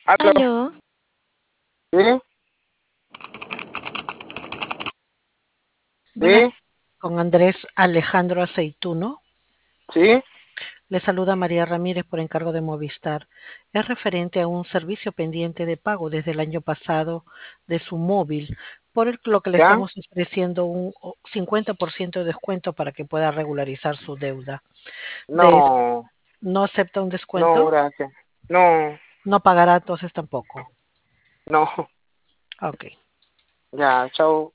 Aló, Aló, ¿sí? buenas, ¿Sí? con Andrés Alejandro Aceituno. ¿Sí? Le saluda María Ramírez por encargo de Movistar. Es referente a un servicio pendiente de pago desde el año pasado de su móvil, lo que le ¿Ya? estamos ofreciendo un 50% de descuento para que pueda regularizar su deuda. De, No, ¿No acepta un no, descuento? gracias. No, No pagará entonces tampoco. no, Ok. ya, chao.